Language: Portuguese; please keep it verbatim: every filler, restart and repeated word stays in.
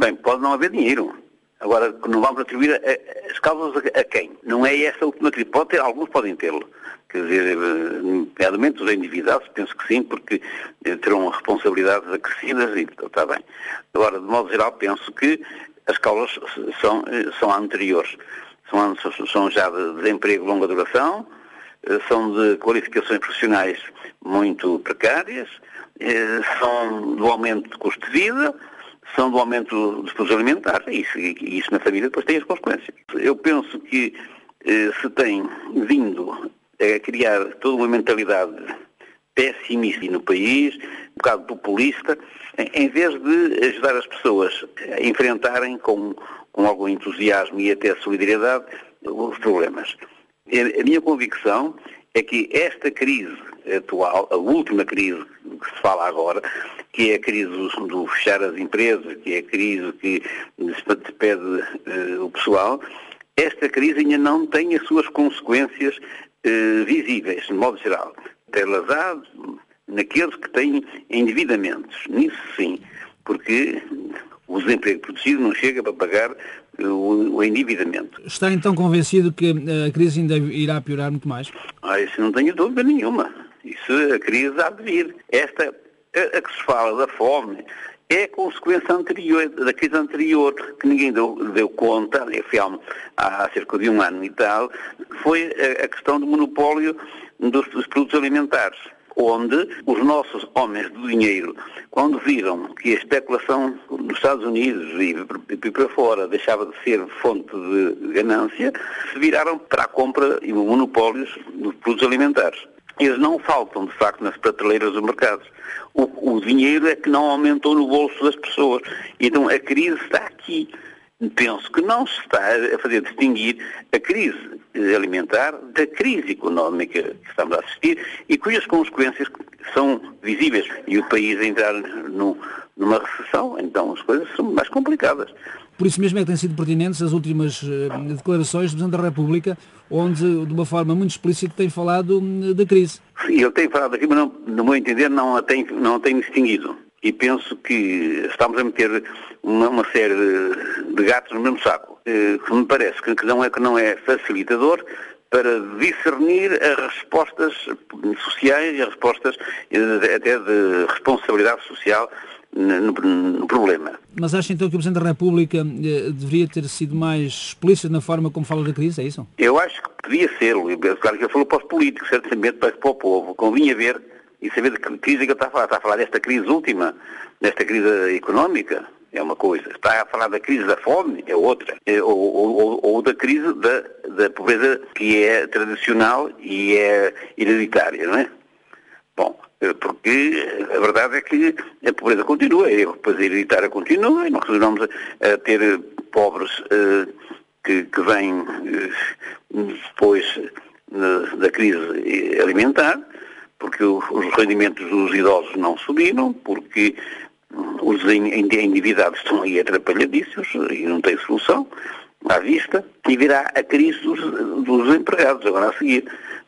Bem, pode não haver dinheiro. Agora, não vamos atribuir a, a, as causas a, a quem? Não é essa a última crise. Pode ter, alguns podem tê-lo. Quer dizer, nomeadamente os endividados, penso que sim, porque terão responsabilidades acrescidas e está bem. Agora, de modo geral, penso que as causas são, são anteriores. São, são já de desemprego de longa duração, são de qualificações profissionais muito precárias, são do aumento de custo de vida, são do aumento dos produtos alimentares, e isso, e isso na família depois tem as consequências. Eu penso que eh, se tem vindo a criar toda uma mentalidade pessimista no país, um bocado populista, em vez de ajudar as pessoas a enfrentarem com, com algum entusiasmo e até solidariedade os problemas. A minha convicção é que esta crise atual, a última crise que se fala agora, que é a crise do, do fechar as empresas, que é a crise que despede uh, o pessoal, esta crise ainda não tem as suas consequências uh, visíveis, de modo geral. Tem lazado naqueles que têm endividamentos, nisso sim, porque o desemprego produzido não chega para pagar o, o endividamento. Está então convencido que a crise ainda irá piorar muito mais? Ah, isso não tenho dúvida nenhuma. Isso, a crise há de vir. Esta, a, a que se fala da fome, é a consequência anterior, da crise anterior, que ninguém deu, deu conta, foi há cerca de um ano e tal, foi a, a questão do monopólio dos, dos produtos alimentares, onde os nossos homens do dinheiro, quando viram que a especulação nos Estados Unidos e, e para fora deixava de ser fonte de ganância, se viraram para a compra e monopólios dos produtos alimentares. Eles não faltam, de facto, nas prateleiras dos mercados. O, o dinheiro é que não aumentou no bolso das pessoas. Então a crise está aqui. Penso que não se está a fazer distinguir a crise alimentar da crise económica que estamos a assistir e cujas consequências são visíveis. E o país entrar no, numa recessão, então as coisas são mais complicadas. Por isso mesmo é que têm sido pertinentes as últimas uh, declarações do Presidente da República, onde, de uma forma muito explícita, tem falado uh, da crise. Sim, ele tem falado aqui, mas, não, no meu entender, não a tem, não a tem distinguido. E penso que estamos a meter uma, uma série de, de gatos no mesmo saco, uh, que me parece que não é, que não é facilitador para discernir as respostas sociais e as respostas uh, até de responsabilidade social No, no problema. Mas acha então que o Presidente da República eh, deveria ter sido mais explícito na forma como fala da crise, é isso? Eu acho que podia ser, claro que ele falou para os políticos, certamente para, para o povo, convinha ver e saber de que crise que ele está a falar. Está a falar desta crise última, desta crise económica, é uma coisa. Está a falar da crise da fome, é outra. É, ou, ou, ou da crise da, da pobreza que é tradicional e é hereditária, não é? Bom, porque a verdade é que a pobreza continua, a pobreza hereditária continua e nós continuamos a, a ter pobres uh, que, que vêm uh, depois uh, da crise alimentar, porque o, os rendimentos dos idosos não subiram, porque os endividados estão aí atrapalhadíssimos e não têm solução à vista, e virá a crise dos, dos empregados agora a seguir.